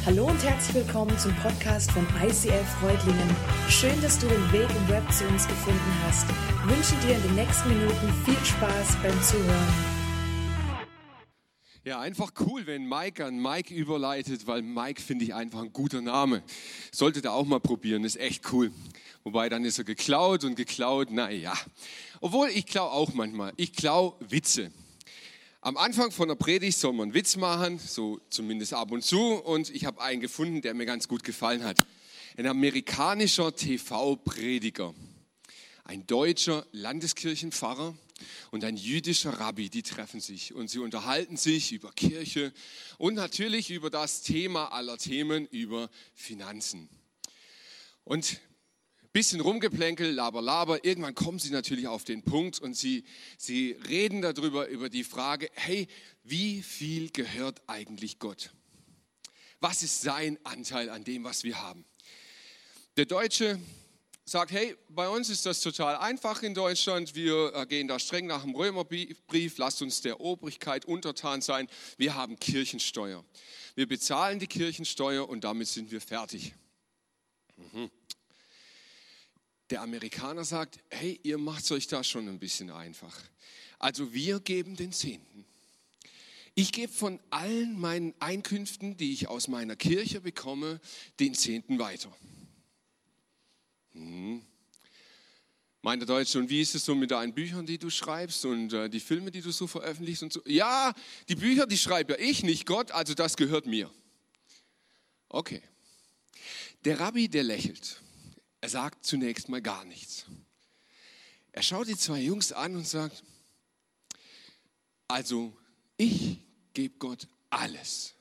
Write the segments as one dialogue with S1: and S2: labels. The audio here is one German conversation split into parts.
S1: Hallo und herzlich willkommen zum Podcast von ICF Reutlingen. Schön, dass du den Weg im Web zu uns gefunden hast. Ich wünsche dir in den nächsten Minuten viel Spaß beim Zuhören.
S2: Ja, einfach cool, wenn Mike an Mike überleitet, weil Mike finde ich einfach ein guter Name. Solltet ihr auch mal probieren, ist echt cool. Wobei, dann ist er geklaut, naja. Obwohl, ich klaue auch manchmal. Ich klaue Witze. Am Anfang von der Predigt soll man einen Witz machen, so zumindest ab und zu. Und ich habe einen gefunden, der mir ganz gut gefallen hat. Ein amerikanischer TV-Prediger, ein deutscher Landeskirchenpfarrer und ein jüdischer Rabbi, die treffen sich und sie unterhalten sich über Kirche und natürlich über das Thema aller Themen, über Finanzen. Und bisschen Rumgeplänkel, Laber, irgendwann kommen sie natürlich auf den Punkt und sie reden darüber, über die Frage, hey, wie viel gehört eigentlich Gott? Was ist sein Anteil an dem, was wir haben? Der Deutsche sagt, hey, bei uns ist das total einfach in Deutschland, wir gehen da streng nach dem Römerbrief, lasst uns der Obrigkeit untertan sein, wir haben Kirchensteuer. Wir bezahlen die Kirchensteuer und damit sind wir fertig. Der Amerikaner sagt, hey, ihr macht es euch da schon ein bisschen einfach. Also wir geben den Zehnten. Ich gebe von allen meinen Einkünften, die ich aus meiner Kirche bekomme, den Zehnten weiter. Meint der Deutsche, und wie ist es so mit deinen Büchern, die du schreibst und die Filme, die du so veröffentlichst und so? Ja, die Bücher, die schreibe ja ich, nicht Gott, also das gehört mir. Okay. Der Rabbi, der lächelt. Er sagt zunächst mal gar nichts. Er schaut die zwei Jungs an und sagt, also ich gebe Gott alles.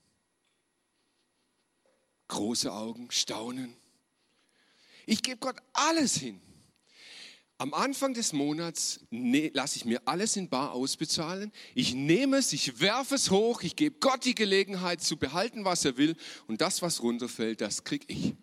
S2: Große Augen, Staunen. Ich gebe Gott alles hin. Am Anfang des Monats lasse ich mir alles in bar ausbezahlen. Ich nehme es, ich werfe es hoch, ich gebe Gott die Gelegenheit zu behalten, was er will. Und das, was runterfällt, das kriege ich.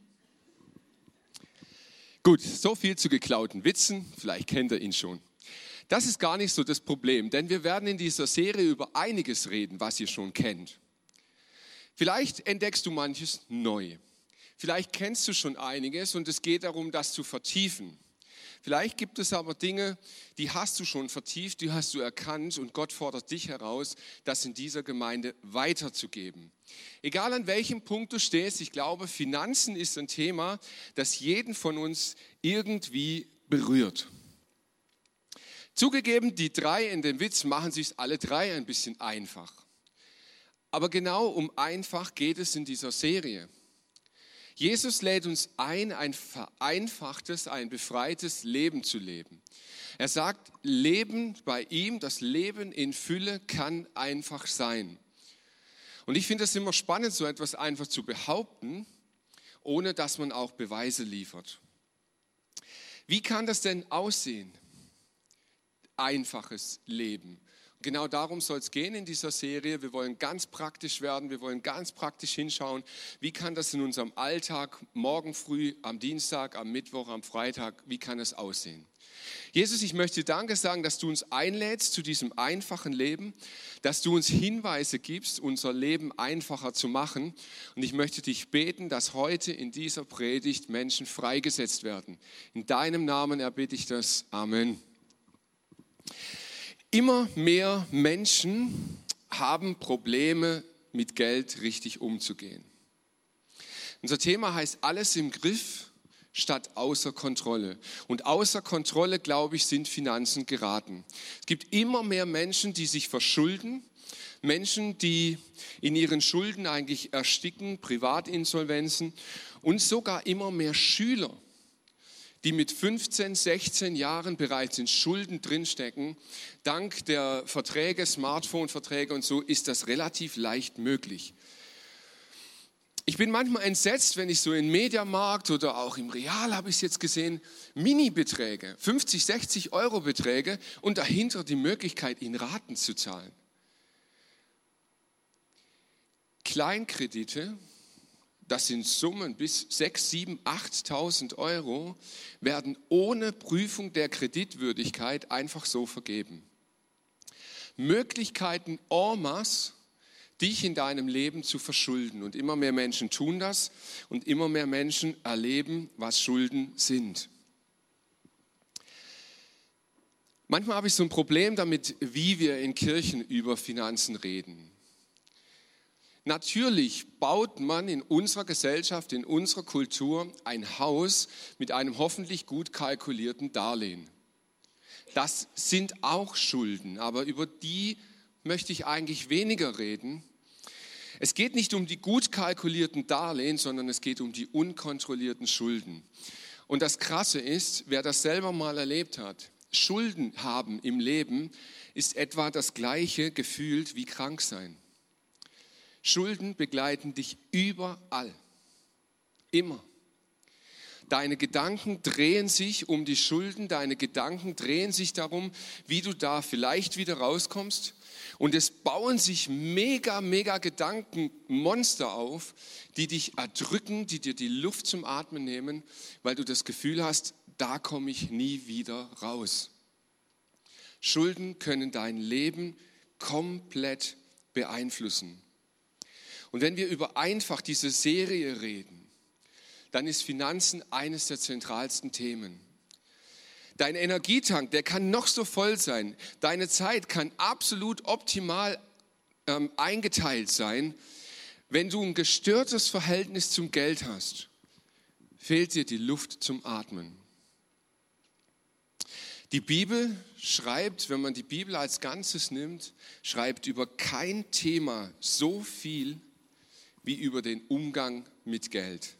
S2: Gut, so viel zu geklauten Witzen, vielleicht kennt ihr ihn schon. Das ist gar nicht so das Problem, denn wir werden in dieser Serie über einiges reden, was ihr schon kennt. Vielleicht entdeckst du manches neu. Vielleicht kennst du schon einiges und es geht darum, das zu vertiefen. Vielleicht gibt es aber Dinge, die hast du schon vertieft, die hast du erkannt und Gott fordert dich heraus, das in dieser Gemeinde weiterzugeben. Egal an welchem Punkt du stehst, ich glaube, Finanzen ist ein Thema, das jeden von uns irgendwie berührt. Zugegeben, die drei in dem Witz machen sich alle drei ein bisschen einfach. Aber genau um einfach geht es in dieser Serie. Jesus lädt uns ein vereinfachtes, ein befreites Leben zu leben. Er sagt, Leben bei ihm, das Leben in Fülle kann einfach sein. Und ich finde es immer spannend, so etwas einfach zu behaupten, ohne dass man auch Beweise liefert. Wie kann das denn aussehen? Einfaches Leben. Genau darum soll es gehen in dieser Serie. Wir wollen ganz praktisch werden, wir wollen ganz praktisch hinschauen, wie kann das in unserem Alltag, morgen früh, am Dienstag, am Mittwoch, am Freitag, wie kann es aussehen? Jesus, ich möchte Danke sagen, dass du uns einlädst zu diesem einfachen Leben, dass du uns Hinweise gibst, unser Leben einfacher zu machen. Und ich möchte dich beten, dass heute in dieser Predigt Menschen freigesetzt werden. In deinem Namen erbitte ich das. Amen. Immer mehr Menschen haben Probleme, mit Geld richtig umzugehen. Unser Thema heißt alles im Griff statt außer Kontrolle. Und außer Kontrolle, glaube ich, sind Finanzen geraten. Es gibt immer mehr Menschen, die sich verschulden, Menschen, die in ihren Schulden eigentlich ersticken, Privatinsolvenzen und sogar immer mehr Schüler, die mit 15, 16 Jahren bereits in Schulden drinstecken. Dank der Verträge, Smartphone-Verträge und so ist das relativ leicht möglich. Ich bin manchmal entsetzt, wenn ich so im Mediamarkt oder auch im Real, habe ich es jetzt gesehen, Mini-Beträge, 50, 60 Euro Beträge und dahinter die Möglichkeit, in Raten zu zahlen. Kleinkredite, das sind Summen bis 6.000, 7.000, 8.000 Euro, werden ohne Prüfung der Kreditwürdigkeit einfach so vergeben. Möglichkeiten en masse, dich in deinem Leben zu verschulden. Und immer mehr Menschen tun das und immer mehr Menschen erleben, was Schulden sind. Manchmal habe ich so ein Problem damit, wie wir in Kirchen über Finanzen reden. Natürlich baut man in unserer Gesellschaft, in unserer Kultur ein Haus mit einem hoffentlich gut kalkulierten Darlehen. Das sind auch Schulden, aber über die möchte ich eigentlich weniger reden. Es geht nicht um die gut kalkulierten Darlehen, sondern es geht um die unkontrollierten Schulden. Und das Krasse ist, wer das selber mal erlebt hat, Schulden haben im Leben ist etwa das gleiche gefühlt wie krank sein. Schulden begleiten dich überall, immer. Deine Gedanken drehen sich um die Schulden, deine Gedanken drehen sich darum, wie du da vielleicht wieder rauskommst. Und es bauen sich mega Gedankenmonster auf, die dich erdrücken, die dir die Luft zum Atmen nehmen, weil du das Gefühl hast, da komme ich nie wieder raus. Schulden können dein Leben komplett beeinflussen. Und wenn wir über einfach diese Serie reden, dann ist Finanzen eines der zentralsten Themen. Dein Energietank, der kann noch so voll sein. Deine Zeit kann absolut optimal eingeteilt sein. Wenn du ein gestörtes Verhältnis zum Geld hast, fehlt dir die Luft zum Atmen. Die Bibel schreibt, wenn man die Bibel als Ganzes nimmt, schreibt über kein Thema so viel wie über den Umgang mit Geld.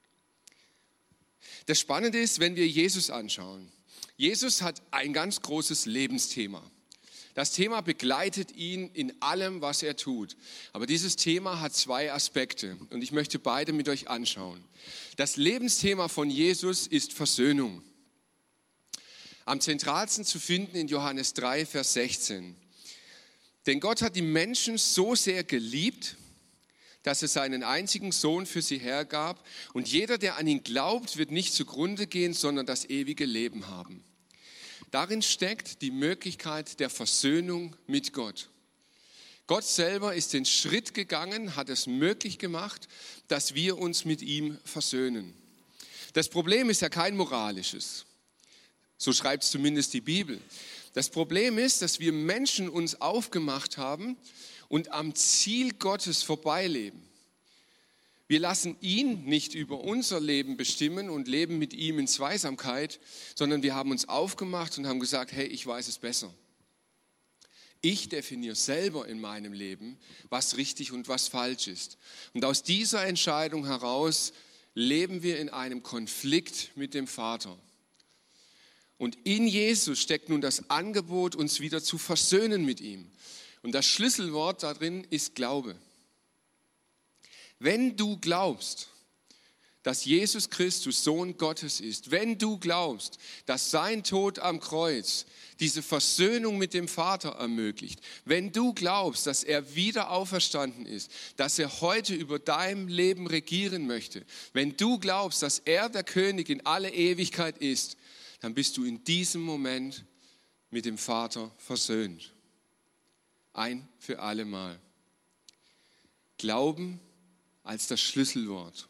S2: Das Spannende ist, wenn wir Jesus anschauen. Jesus hat ein ganz großes Lebensthema. Das Thema begleitet ihn in allem, was er tut. Aber dieses Thema hat zwei Aspekte und ich möchte beide mit euch anschauen. Das Lebensthema von Jesus ist Versöhnung. Am zentralsten zu finden in Johannes 3, Vers 16. Denn Gott hat die Menschen so sehr geliebt, dass er seinen einzigen Sohn für sie hergab. Und jeder, der an ihn glaubt, wird nicht zugrunde gehen, sondern das ewige Leben haben. Darin steckt die Möglichkeit der Versöhnung mit Gott. Gott selber ist den Schritt gegangen, hat es möglich gemacht, dass wir uns mit ihm versöhnen. Das Problem ist ja kein moralisches. So schreibt es zumindest die Bibel. Das Problem ist, dass wir Menschen uns aufgemacht haben und am Ziel Gottes vorbeileben. Wir lassen ihn nicht über unser Leben bestimmen und leben mit ihm in Zweisamkeit, sondern wir haben uns aufgemacht und haben gesagt, hey, ich weiß es besser. Ich definiere selber in meinem Leben, was richtig und was falsch ist. Und aus dieser Entscheidung heraus leben wir in einem Konflikt mit dem Vater. Und in Jesus steckt nun das Angebot, uns wieder zu versöhnen mit ihm. Und das Schlüsselwort darin ist Glaube. Wenn du glaubst, dass Jesus Christus Sohn Gottes ist, wenn du glaubst, dass sein Tod am Kreuz diese Versöhnung mit dem Vater ermöglicht, wenn du glaubst, dass er wieder auferstanden ist, dass er heute über dein Leben regieren möchte, wenn du glaubst, dass er der König in alle Ewigkeit ist, dann bist du in diesem Moment mit dem Vater versöhnt. Ein für alle Mal. Glauben als das Schlüsselwort.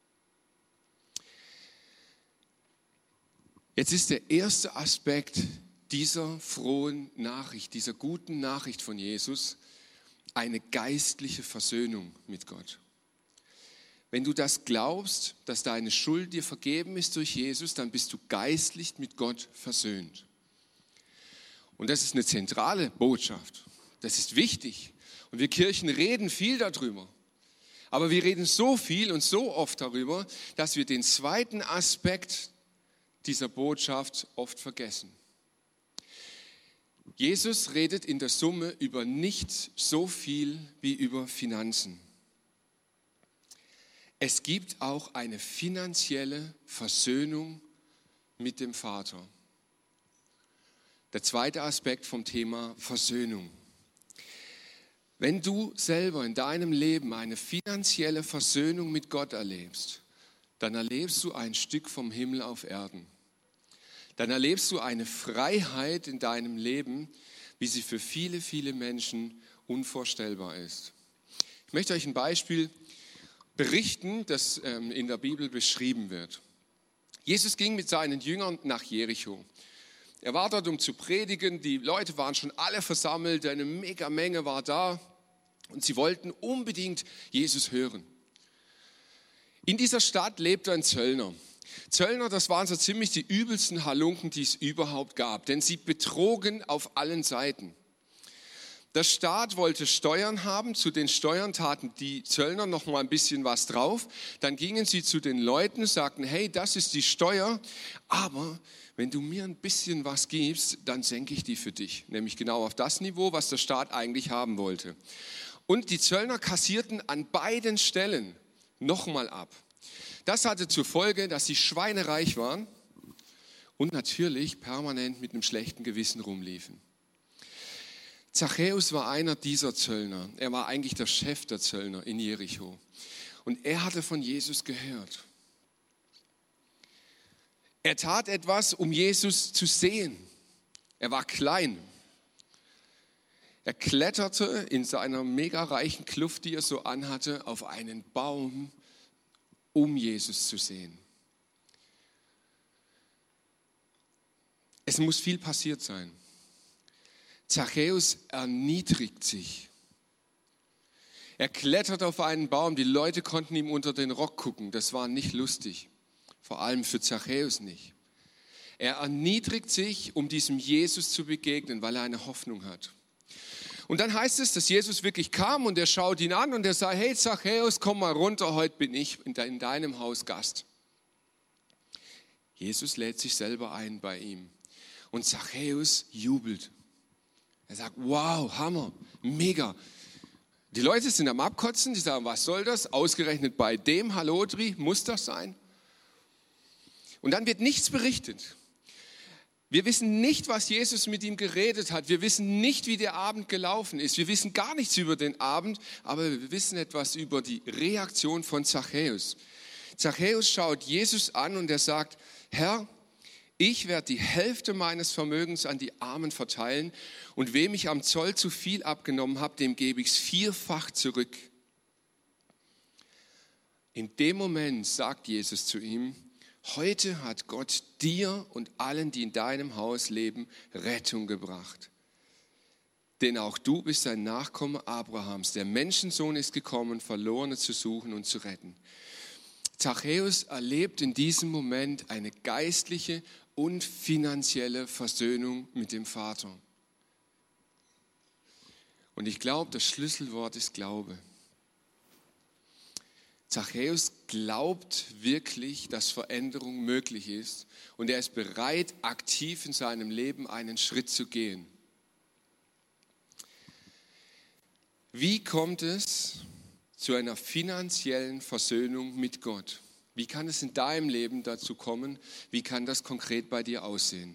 S2: Jetzt ist der erste Aspekt dieser frohen Nachricht, dieser guten Nachricht von Jesus, eine geistliche Versöhnung mit Gott. Wenn du das glaubst, dass deine Schuld dir vergeben ist durch Jesus, dann bist du geistlich mit Gott versöhnt. Und das ist eine zentrale Botschaft. Das ist wichtig. Und wir Kirchen reden viel darüber. Aber wir reden so viel und so oft darüber, dass wir den zweiten Aspekt dieser Botschaft oft vergessen. Jesus redet in der Summe über nicht so viel wie über Finanzen. Es gibt auch eine finanzielle Versöhnung mit dem Vater. Der zweite Aspekt vom Thema Versöhnung. Wenn du selber in deinem Leben eine finanzielle Versöhnung mit Gott erlebst, dann erlebst du ein Stück vom Himmel auf Erden. Dann erlebst du eine Freiheit in deinem Leben, wie sie für viele, viele Menschen unvorstellbar ist. Ich möchte euch ein Beispiel berichten, das in der Bibel beschrieben wird. Jesus ging mit seinen Jüngern nach Jericho. Er war dort, um zu predigen. Die Leute waren schon alle versammelt, eine mega Menge war da und sie wollten unbedingt Jesus hören. In dieser Stadt lebte ein Zöllner. Zöllner, das waren so ziemlich die übelsten Halunken, die es überhaupt gab, denn sie betrogen auf allen Seiten. Der Staat wollte Steuern haben, zu den Steuern taten die Zöllner noch mal ein bisschen was drauf. Dann gingen sie zu den Leuten, sagten, hey, das ist die Steuer, aber wenn du mir ein bisschen was gibst, dann senke ich die für dich. Nämlich genau auf das Niveau, was der Staat eigentlich haben wollte. Und die Zöllner kassierten an beiden Stellen nochmal ab. Das hatte zur Folge, dass sie schweinereich waren und natürlich permanent mit einem schlechten Gewissen rumliefen. Zachäus war einer dieser Zöllner. Er war eigentlich der Chef der Zöllner in Jericho. Und er hatte von Jesus gehört. Er tat etwas, um Jesus zu sehen. Er war klein. Er kletterte in seiner mega reichen Kluft, die er so anhatte, auf einen Baum, um Jesus zu sehen. Es muss viel passiert sein. Zachäus erniedrigt sich. Er klettert auf einen Baum. Die Leute konnten ihm unter den Rock gucken. Das war nicht lustig. Vor allem für Zachäus nicht. Er erniedrigt sich, um diesem Jesus zu begegnen, weil er eine Hoffnung hat. Und dann heißt es, dass Jesus wirklich kam und er schaut ihn an und er sagt, hey Zachäus, komm mal runter, heute bin ich in deinem Haus Gast. Jesus lädt sich selber ein bei ihm und Zachäus jubelt. Er sagt, wow, Hammer, mega. Die Leute sind am Abkotzen, die sagen, was soll das? Ausgerechnet bei dem Hallodri, muss das sein? Und dann wird nichts berichtet. Wir wissen nicht, was Jesus mit ihm geredet hat. Wir wissen nicht, wie der Abend gelaufen ist. Wir wissen gar nichts über den Abend, aber wir wissen etwas über die Reaktion von Zachäus. Zachäus schaut Jesus an und er sagt, Herr, ich werde die Hälfte meines Vermögens an die Armen verteilen und wem ich am Zoll zu viel abgenommen habe, dem gebe ich es 4-fach zurück. In dem Moment sagt Jesus zu ihm, heute hat Gott dir und allen, die in deinem Haus leben, Rettung gebracht. Denn auch du bist ein Nachkomme Abrahams. Der Menschensohn ist gekommen, Verlorene zu suchen und zu retten. Zachäus erlebt in diesem Moment eine geistliche und finanzielle Versöhnung mit dem Vater. Und ich glaube, das Schlüsselwort ist Glaube. Zachäus glaubt wirklich, dass Veränderung möglich ist und er ist bereit, aktiv in seinem Leben einen Schritt zu gehen. Wie kommt es zu einer finanziellen Versöhnung mit Gott? Wie kann es in deinem Leben dazu kommen? Wie kann das konkret bei dir aussehen?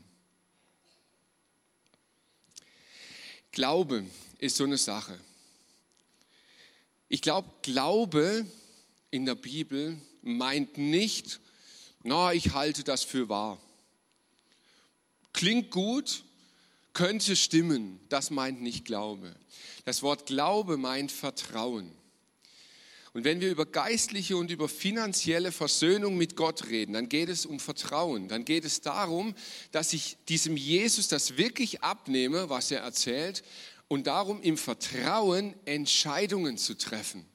S2: Glaube ist so eine Sache. Ich glaube, Glaube in der Bibel meint nicht, ich halte das für wahr. Klingt gut, könnte stimmen. Das meint nicht Glaube. Das Wort Glaube meint Vertrauen. Und wenn wir über geistliche und über finanzielle Versöhnung mit Gott reden, dann geht es um Vertrauen. Dann geht es darum, dass ich diesem Jesus das wirklich abnehme, was er erzählt, und darum im Vertrauen Entscheidungen zu treffen.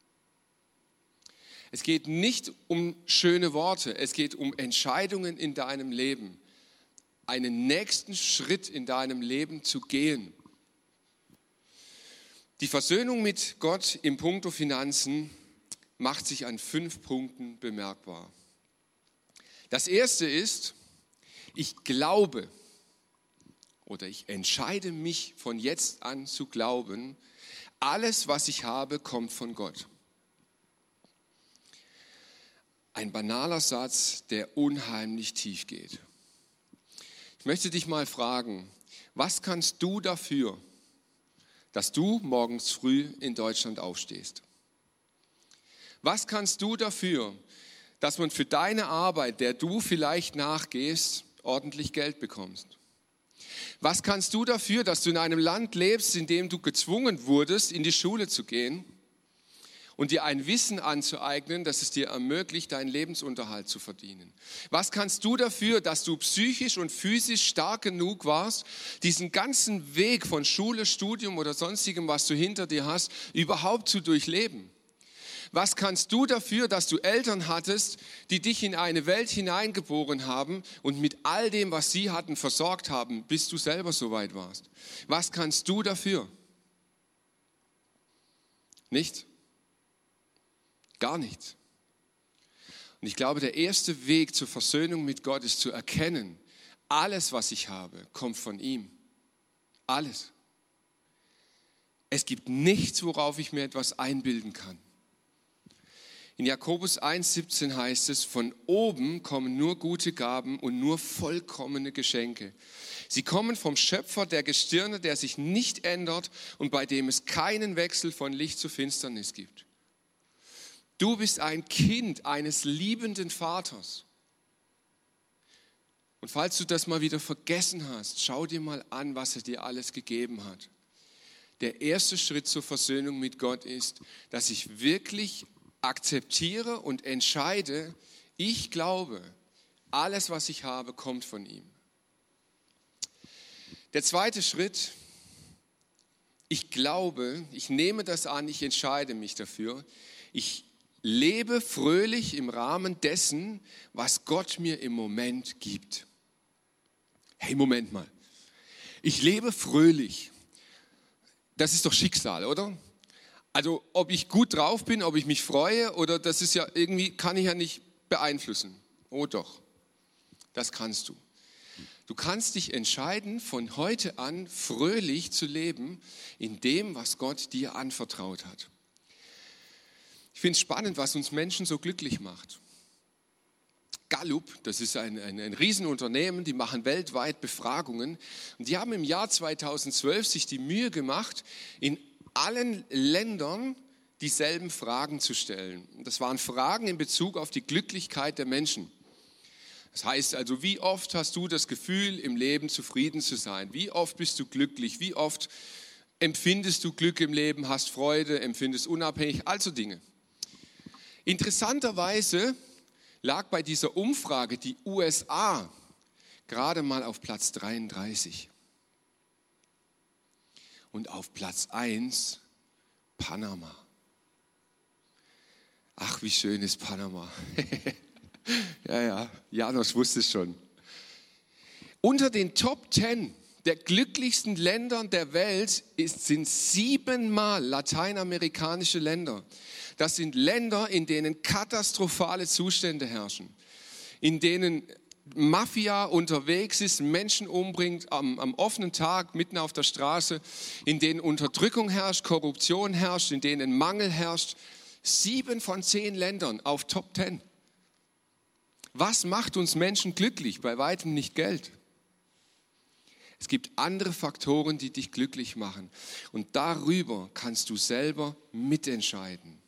S2: Es geht nicht um schöne Worte, es geht um Entscheidungen in deinem Leben, einen nächsten Schritt in deinem Leben zu gehen. Die Versöhnung mit Gott im Punkto Finanzen macht sich an 5 Punkten bemerkbar. Das erste ist, ich glaube oder ich entscheide mich von jetzt an zu glauben, alles, was ich habe, kommt von Gott. Ein banaler Satz, der unheimlich tief geht. Ich möchte dich mal fragen, was kannst du dafür, dass du morgens früh in Deutschland aufstehst? Was kannst du dafür, dass man für deine Arbeit, der du vielleicht nachgehst, ordentlich Geld bekommst? Was kannst du dafür, dass du in einem Land lebst, in dem du gezwungen wurdest, in die Schule zu gehen? und dir ein Wissen anzueignen, das es dir ermöglicht, deinen Lebensunterhalt zu verdienen? Was kannst du dafür, dass du psychisch und physisch stark genug warst, diesen ganzen Weg von Schule, Studium oder sonstigem, was du hinter dir hast, überhaupt zu durchleben? Was kannst du dafür, dass du Eltern hattest, die dich in eine Welt hineingeboren haben und mit all dem, was sie hatten, versorgt haben, bis du selber so weit warst? Was kannst du dafür? Nichts. Gar nichts. Und ich glaube, der erste Weg zur Versöhnung mit Gott ist zu erkennen, alles, was ich habe, kommt von ihm. Alles. Es gibt nichts, worauf ich mir etwas einbilden kann. In Jakobus 1,17 heißt es, von oben kommen nur gute Gaben und nur vollkommene Geschenke. Sie kommen vom Schöpfer der Gestirne, der sich nicht ändert und bei dem es keinen Wechsel von Licht zu Finsternis gibt. Du bist ein Kind eines liebenden Vaters. Und falls du das mal wieder vergessen hast, schau dir mal an, was er dir alles gegeben hat. Der erste Schritt zur Versöhnung mit Gott ist, dass ich wirklich akzeptiere und entscheide, ich glaube, alles, was ich habe, kommt von ihm. Der zweite Schritt, ich glaube, ich nehme das an, ich entscheide mich dafür. Ich lebe fröhlich im Rahmen dessen, was Gott mir im Moment gibt. Hey, Moment mal. Ich lebe fröhlich. Das ist doch Schicksal, oder? Also ob ich gut drauf bin, ob ich mich freue oder das ist ja irgendwie, kann ich ja nicht beeinflussen. Oh doch, das kannst du. Du kannst dich entscheiden, von heute an fröhlich zu leben in dem, was Gott dir anvertraut hat. Ich finde es spannend, was uns Menschen so glücklich macht. Gallup, das ist ein Riesenunternehmen, die machen weltweit Befragungen und die haben im Jahr 2012 sich die Mühe gemacht, in allen Ländern dieselben Fragen zu stellen. Das waren Fragen in Bezug auf die Glücklichkeit der Menschen. Das heißt also, wie oft hast du das Gefühl, im Leben zufrieden zu sein? Wie oft bist du glücklich? Wie oft empfindest du Glück im Leben, hast Freude, empfindest unabhängig? Also Dinge. Interessanterweise lag bei dieser Umfrage die USA gerade mal auf Platz 33. Und auf Platz 1 Panama. Ach, wie schön ist Panama. Ja, Janos wusste es schon. Unter den Top 10 der glücklichsten Ländern der Welt sind 7-mal lateinamerikanische Länder. Das sind Länder, in denen katastrophale Zustände herrschen, in denen Mafia unterwegs ist, Menschen umbringt am offenen Tag, mitten auf der Straße, in denen Unterdrückung herrscht, Korruption herrscht, in denen Mangel herrscht. 7 von 10 Ländern auf Top 10. Was macht uns Menschen glücklich? Bei weitem nicht Geld. Es gibt andere Faktoren, die dich glücklich machen. Und darüber kannst du selber mitentscheiden.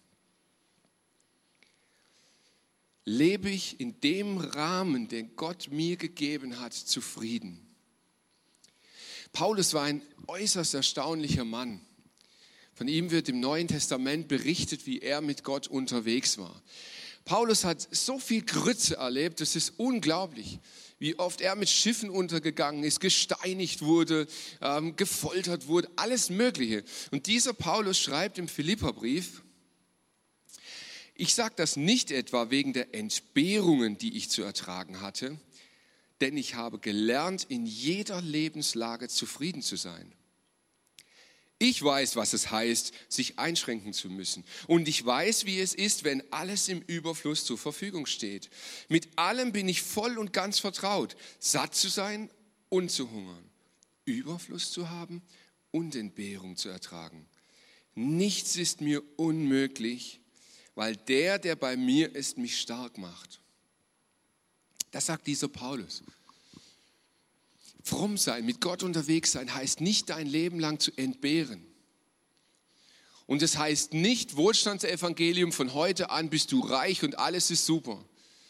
S2: Lebe ich in dem Rahmen, den Gott mir gegeben hat, zufrieden? Paulus war ein äußerst erstaunlicher Mann. Von ihm wird im Neuen Testament berichtet, wie er mit Gott unterwegs war. Paulus hat so viel Grütze erlebt, das ist unglaublich, wie oft er mit Schiffen untergegangen ist, gesteinigt wurde, gefoltert wurde, alles Mögliche. Und dieser Paulus schreibt im Philipperbrief: Ich sage das nicht etwa wegen der Entbehrungen, die ich zu ertragen hatte, denn ich habe gelernt, in jeder Lebenslage zufrieden zu sein. Ich weiß, was es heißt, sich einschränken zu müssen. Und ich weiß, wie es ist, wenn alles im Überfluss zur Verfügung steht. Mit allem bin ich voll und ganz vertraut, satt zu sein und zu hungern, Überfluss zu haben und Entbehrung zu ertragen. Nichts ist mir unmöglich, weil der bei mir ist, mich stark macht. Das sagt dieser Paulus. Fromm sein, mit Gott unterwegs sein, heißt nicht dein Leben lang zu entbehren. Und es heißt nicht Wohlstandsevangelium, von heute an bist du reich und alles ist super.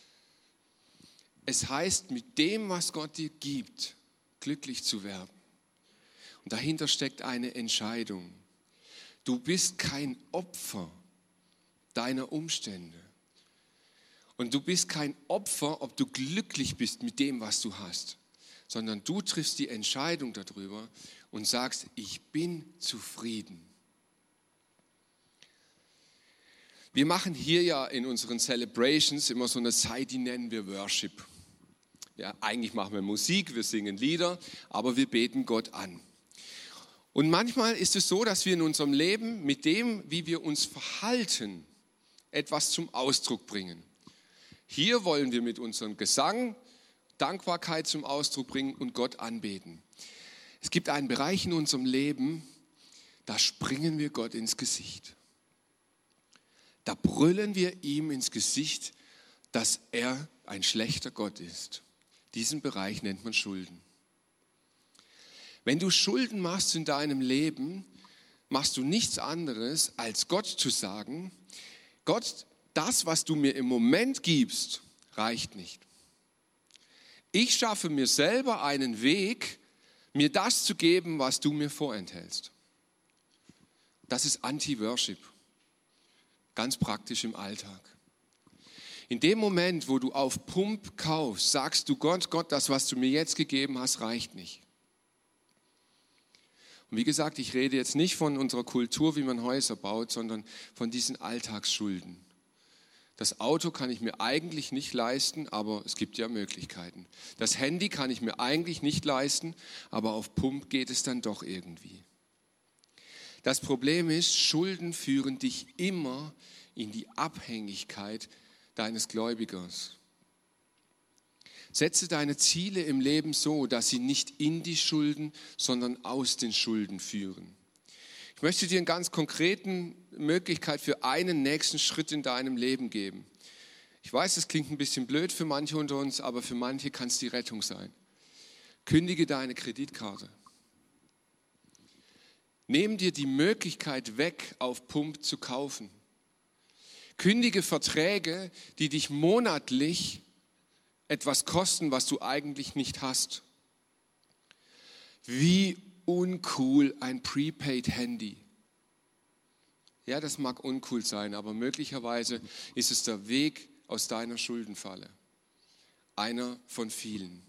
S2: Es heißt, mit dem, was Gott dir gibt, glücklich zu werden. Und dahinter steckt eine Entscheidung. Du bist kein Opfer deiner Umstände. Und du bist kein Opfer, ob du glücklich bist mit dem, was du hast, sondern du triffst die Entscheidung darüber und sagst, ich bin zufrieden. Wir machen hier ja in unseren Celebrations immer so eine Zeit, die nennen wir Worship. Ja, eigentlich machen wir Musik, wir singen Lieder, aber wir beten Gott an. Und manchmal ist es so, dass wir in unserem Leben mit dem, wie wir uns verhalten, etwas zum Ausdruck bringen. Hier wollen wir mit unserem Gesang Dankbarkeit zum Ausdruck bringen und Gott anbeten. Es gibt einen Bereich in unserem Leben, da springen wir Gott ins Gesicht. Da brüllen wir ihm ins Gesicht, dass er ein schlechter Gott ist. Diesen Bereich nennt man Schulden. Wenn du Schulden machst in deinem Leben, machst du nichts anderes, als Gott zu sagen, Gott, das, was du mir im Moment gibst, reicht nicht. Ich schaffe mir selber einen Weg, mir das zu geben, was du mir vorenthältst. Das ist Anti-Worship. Ganz praktisch im Alltag. In dem Moment, wo du auf Pump kaufst, sagst du Gott, das, was du mir jetzt gegeben hast, reicht nicht. Und wie gesagt, ich rede jetzt nicht von unserer Kultur, wie man Häuser baut, sondern von diesen Alltagsschulden. Das Auto kann ich mir eigentlich nicht leisten, aber es gibt ja Möglichkeiten. Das Handy kann ich mir eigentlich nicht leisten, aber auf Pump geht es dann doch irgendwie. Das Problem ist, Schulden führen dich immer in die Abhängigkeit deines Gläubigers. Setze deine Ziele im Leben so, dass sie nicht in die Schulden, sondern aus den Schulden führen. Ich möchte dir eine ganz konkrete Möglichkeit für einen nächsten Schritt in deinem Leben geben. Ich weiß, das klingt ein bisschen blöd für manche unter uns, aber für manche kann es die Rettung sein. Kündige deine Kreditkarte. Nimm dir die Möglichkeit weg, auf Pump zu kaufen. Kündige Verträge, die dich monatlich etwas kosten, was du eigentlich nicht hast. Wie uncool ein Prepaid-Handy. Ja, das mag uncool sein, aber möglicherweise ist es der Weg aus deiner Schuldenfalle. Einer von vielen.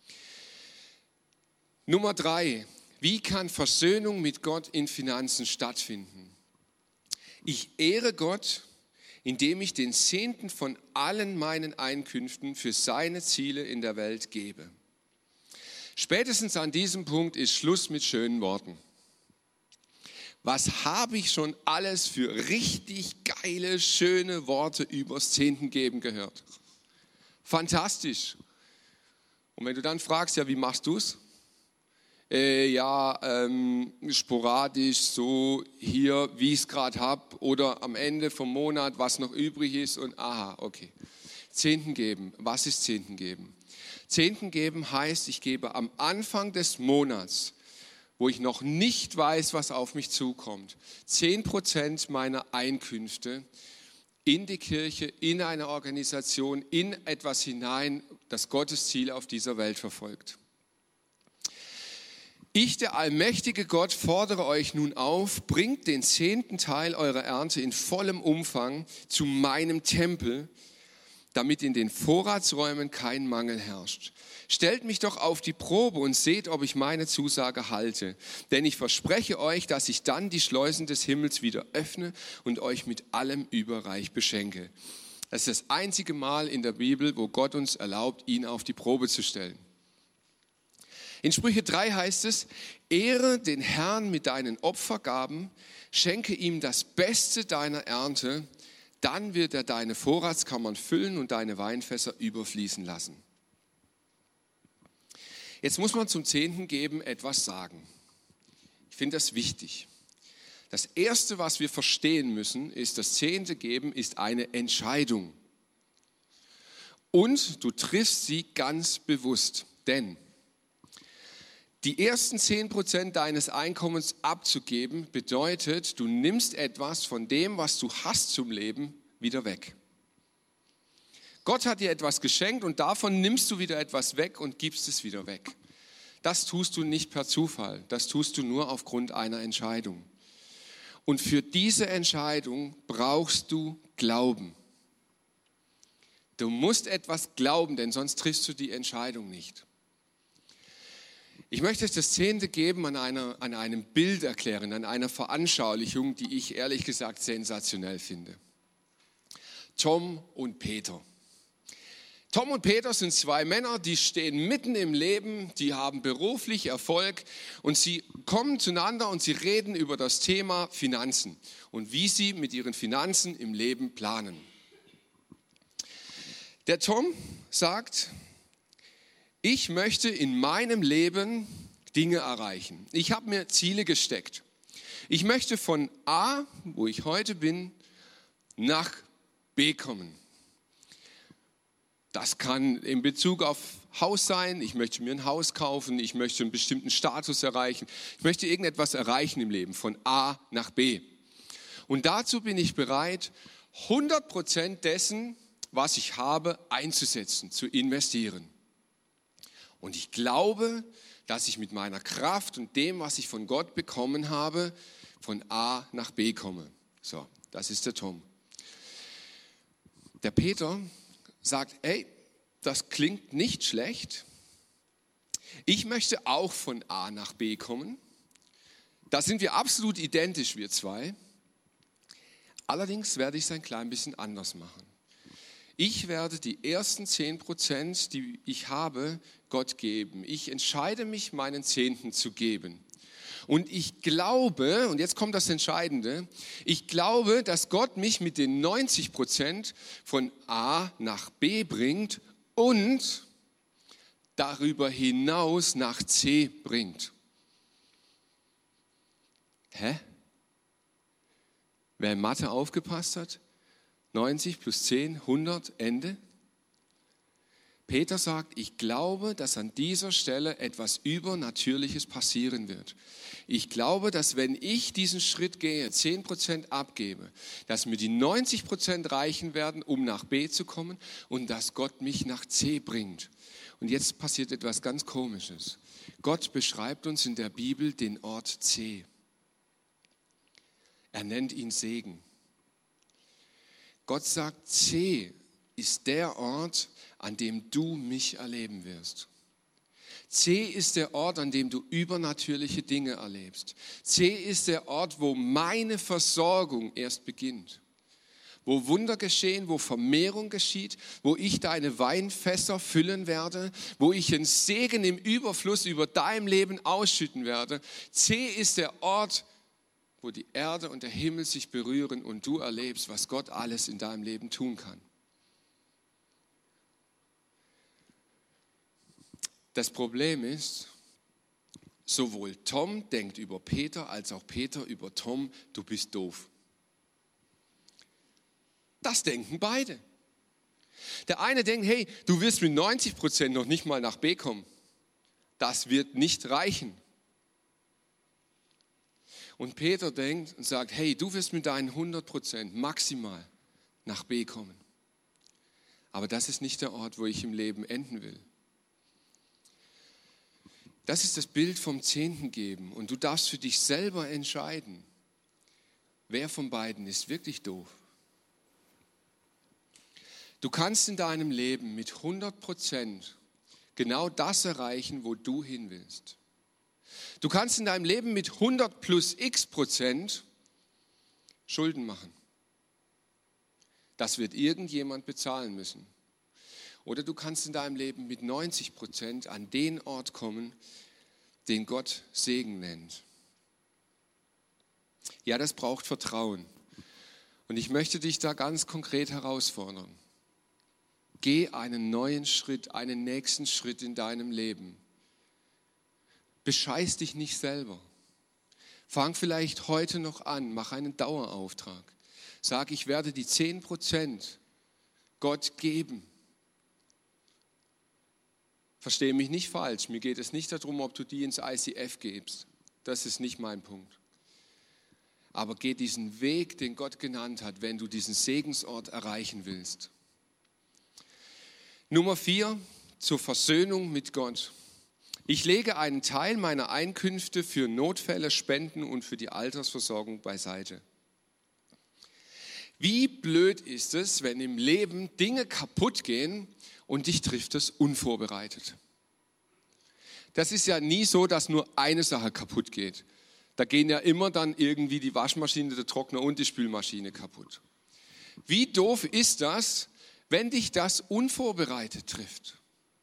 S2: Nummer 3. Wie kann Versöhnung mit Gott in Finanzen stattfinden? Ich ehre Gott, indem ich den Zehnten von allen meinen Einkünften für seine Ziele in der Welt gebe. Spätestens an diesem Punkt ist Schluss mit schönen Worten. Was habe ich schon alles für richtig geile, schöne Worte übers Zehntengeben gehört? Fantastisch. Und wenn du dann fragst, ja, wie machst du es? Sporadisch, so hier, wie ich es gerade habe, oder am Ende vom Monat, was noch übrig ist und aha, okay. Zehnten geben, was ist Zehnten geben? Zehnten geben heißt, ich gebe am Anfang des Monats, wo ich noch nicht weiß, was auf mich zukommt, 10% meiner Einkünfte in die Kirche, in eine Organisation, in etwas hinein, das Gottes Ziel auf dieser Welt verfolgt. Ich, der allmächtige Gott, fordere euch nun auf, bringt den 10. Teil eurer Ernte in vollem Umfang zu meinem Tempel, damit in den Vorratsräumen kein Mangel herrscht. Stellt mich doch auf die Probe und seht, ob ich meine Zusage halte. Denn ich verspreche euch, dass ich dann die Schleusen des Himmels wieder öffne und euch mit allem überreich beschenke. Das ist das einzige Mal in der Bibel, wo Gott uns erlaubt, ihn auf die Probe zu stellen. In Sprüche 3 heißt es, ehre den Herrn mit deinen Opfergaben, schenke ihm das Beste deiner Ernte, dann wird er deine Vorratskammern füllen und deine Weinfässer überfließen lassen. Jetzt muss man zum Zehnten geben etwas sagen. Ich finde das wichtig. Das Erste, was wir verstehen müssen, ist, das Zehnte geben ist eine Entscheidung. Und du triffst sie ganz bewusst, denn die ersten 10% deines Einkommens abzugeben, bedeutet, du nimmst etwas von dem, was du hast zum Leben, wieder weg. Gott hat dir etwas geschenkt und davon nimmst du wieder etwas weg und gibst es wieder weg. Das tust du nicht per Zufall, das tust du nur aufgrund einer Entscheidung. Und für diese Entscheidung brauchst du glauben. Du musst etwas glauben, denn sonst triffst du die Entscheidung nicht. Ich möchte euch das 10. geben an einem Bild erklären, an einer Veranschaulichung, die ich ehrlich gesagt sensationell finde. Tom und Peter. Tom und Peter sind 2 Männer, die stehen mitten im Leben, die haben beruflich Erfolg und sie kommen zueinander und sie reden über das Thema Finanzen und wie sie mit ihren Finanzen im Leben planen. Der Tom sagt, ich möchte in meinem Leben Dinge erreichen. Ich habe mir Ziele gesteckt. Ich möchte von A, wo ich heute bin, nach B kommen. Das kann in Bezug auf Haus sein, ich möchte mir ein Haus kaufen, ich möchte einen bestimmten Status erreichen, ich möchte irgendetwas erreichen im Leben, von A nach B. Und dazu bin ich bereit, 100% dessen, was ich habe, einzusetzen, zu investieren. Und ich glaube, dass ich mit meiner Kraft und dem, was ich von Gott bekommen habe, von A nach B komme. So, das ist der Tom. Der Peter sagt, ey, das klingt nicht schlecht. Ich möchte auch von A nach B kommen. Da sind wir absolut identisch, wir 2. Allerdings werde ich es ein klein bisschen anders machen. Ich werde die ersten 10%, die ich habe, Gott geben. Ich entscheide mich, meinen 10. zu geben. Und ich glaube, und jetzt kommt das Entscheidende, ich glaube, dass Gott mich mit den 90% von A nach B bringt und darüber hinaus nach C bringt. Hä? Wer in Mathe aufgepasst hat, 90 plus 10, 100, Ende. Peter sagt, ich glaube, dass an dieser Stelle etwas Übernatürliches passieren wird. Ich glaube, dass wenn ich diesen Schritt gehe, 10% abgebe, dass mir die 90% reichen werden, um nach B zu kommen und dass Gott mich nach C bringt. Und jetzt passiert etwas ganz Komisches. Gott beschreibt uns in der Bibel den Ort C. Er nennt ihn Segen. Gott sagt, C ist der Ort, an dem du mich erleben wirst. C ist der Ort, an dem du übernatürliche Dinge erlebst. C ist der Ort, wo meine Versorgung erst beginnt. Wo Wunder geschehen, wo Vermehrung geschieht, wo ich deine Weinfässer füllen werde, wo ich einen Segen im Überfluss über dein Leben ausschütten werde. C ist der Ort, wo die Erde und der Himmel sich berühren und du erlebst, was Gott alles in deinem Leben tun kann. Das Problem ist, sowohl Tom denkt über Peter, als auch Peter über Tom, du bist doof. Das denken beide. Der eine denkt, hey, du wirst mit 90% noch nicht mal nach B kommen. Das wird nicht reichen. Und Peter denkt und sagt, hey, du wirst mit deinen 100% maximal nach B kommen. Aber das ist nicht der Ort, wo ich im Leben enden will. Das ist das Bild vom 10. geben. Und du darfst für dich selber entscheiden, wer von beiden ist wirklich doof. Du kannst in deinem Leben mit 100% genau das erreichen, wo du hin willst. Du kannst in deinem Leben mit 100 plus x% Schulden machen. Das wird irgendjemand bezahlen müssen. Oder du kannst in deinem Leben mit 90% an den Ort kommen, den Gott Segen nennt. Ja, das braucht Vertrauen. Und ich möchte dich da ganz konkret herausfordern. Geh einen neuen Schritt, einen nächsten Schritt in deinem Leben. Bescheiß dich nicht selber. Fang vielleicht heute noch an, mach einen Dauerauftrag. Sag, ich werde die 10% Gott geben. Verstehe mich nicht falsch, mir geht es nicht darum, ob du die ins ICF gibst. Das ist nicht mein Punkt. Aber geh diesen Weg, den Gott genannt hat, wenn du diesen Segensort erreichen willst. Nummer 4, zur Versöhnung mit Gott. Ich lege einen Teil meiner Einkünfte für Notfälle, Spenden und für die Altersversorgung beiseite. Wie blöd ist es, wenn im Leben Dinge kaputt gehen und dich trifft es unvorbereitet. Das ist ja nie so, dass nur eine Sache kaputt geht. Da gehen ja immer dann irgendwie die Waschmaschine, der Trockner und die Spülmaschine kaputt. Wie doof ist das, wenn dich das unvorbereitet trifft?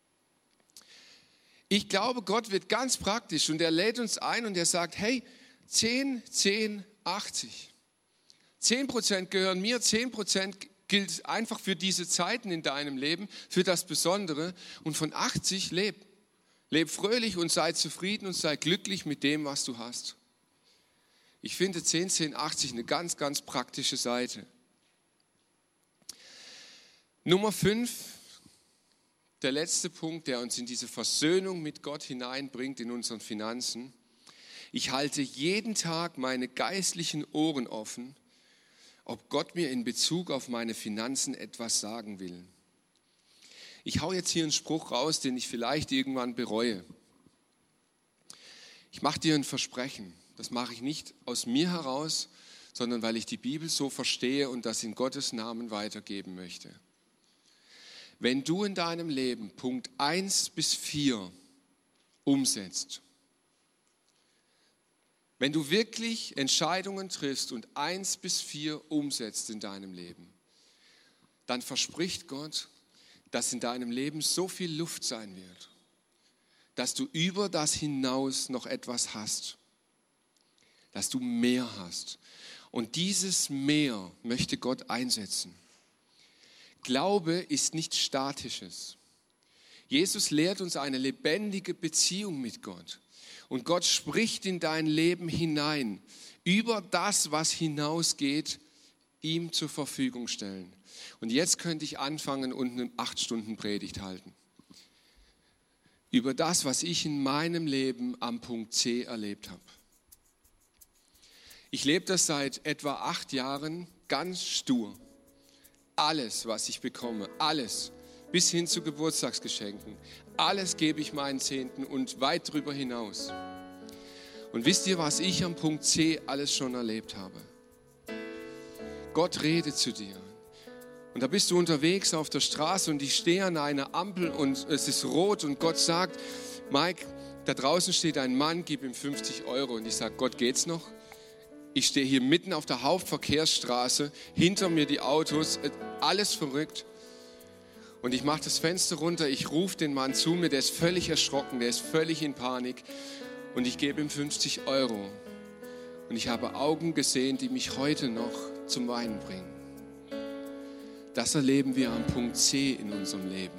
S2: Ich glaube, Gott wird ganz praktisch und er lädt uns ein und er sagt, hey, 10, 10, 80. 10% gehören mir, 10% gilt einfach für diese Zeiten in deinem Leben, für das Besondere. Und von 80 leb. Leb fröhlich und sei zufrieden und sei glücklich mit dem, was du hast. Ich finde 10, 10, 80 eine ganz, ganz praktische Seite. Nummer 5, der letzte Punkt, der uns in diese Versöhnung mit Gott hineinbringt in unseren Finanzen. Ich halte jeden Tag meine geistlichen Ohren offen, ob Gott mir in Bezug auf meine Finanzen etwas sagen will. Ich hau jetzt hier einen Spruch raus, den ich vielleicht irgendwann bereue. Ich mache dir ein Versprechen. Das mache ich nicht aus mir heraus, sondern weil ich die Bibel so verstehe und das in Gottes Namen weitergeben möchte. Wenn du in deinem Leben Punkt 1 bis 4 umsetzt, wenn du wirklich Entscheidungen triffst und 1 bis 4 umsetzt in deinem Leben, dann verspricht Gott, dass in deinem Leben so viel Luft sein wird, dass du über das hinaus noch etwas hast, dass du mehr hast. Und dieses Mehr möchte Gott einsetzen. Glaube ist nichts Statisches. Jesus lehrt uns eine lebendige Beziehung mit Gott. Und Gott spricht in dein Leben hinein, über das, was hinausgeht, ihm zur Verfügung stellen. Und jetzt könnte ich anfangen und eine 8-Stunden-Predigt halten. Über das, was ich in meinem Leben am Punkt C erlebt habe. Ich lebe das seit etwa 8 Jahren ganz stur. Alles, was ich bekomme, alles, bis hin zu Geburtstagsgeschenken, alles gebe ich meinen Zehnten und weit darüber hinaus. Und wisst ihr, was ich am Punkt C alles schon erlebt habe? Gott redet zu dir. Und da bist du unterwegs auf der Straße und ich stehe an einer Ampel und es ist rot und Gott sagt, Mike, da draußen steht ein Mann, gib ihm 50 €. Und ich sage, Gott, geht's noch? Ich stehe hier mitten auf der Hauptverkehrsstraße, hinter mir die Autos, alles verrückt. Und ich mache das Fenster runter, ich rufe den Mann zu mir, der ist völlig erschrocken, der ist völlig in Panik. Und ich gebe ihm 50 €. Und ich habe Augen gesehen, die mich heute noch zum Weinen bringen. Das erleben wir am Punkt C in unserem Leben.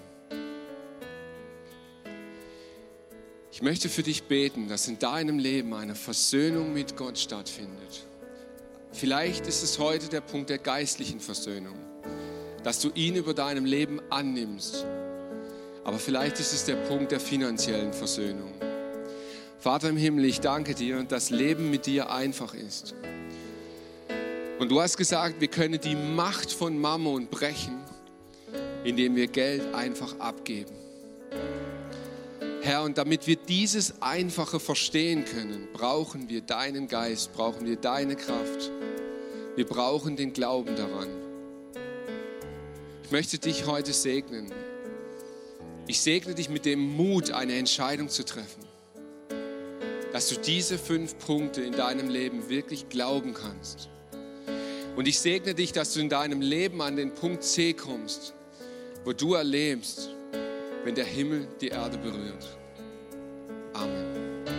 S2: Ich möchte für dich beten, dass in deinem Leben eine Versöhnung mit Gott stattfindet. Vielleicht ist es heute der Punkt der geistlichen Versöhnung, dass du ihn über deinem Leben annimmst. Aber vielleicht ist es der Punkt der finanziellen Versöhnung. Vater im Himmel, ich danke dir, dass Leben mit dir einfach ist. Und du hast gesagt, wir können die Macht von Mammon brechen, indem wir Geld einfach abgeben. Herr, und damit wir dieses Einfache verstehen können, brauchen wir deinen Geist, brauchen wir deine Kraft. Wir brauchen den Glauben daran. Ich möchte dich heute segnen. Ich segne dich mit dem Mut, eine Entscheidung zu treffen. Dass du diese 5 Punkte in deinem Leben wirklich glauben kannst. Und ich segne dich, dass du in deinem Leben an den Punkt C kommst, wo du erlebst, wenn der Himmel die Erde berührt. Amen.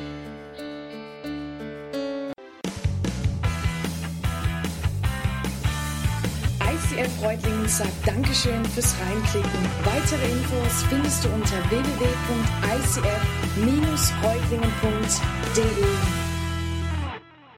S1: ICF Reutlingen sagt Dankeschön fürs Reinklicken. Weitere Infos findest du unter www.icf-reutlingen.de.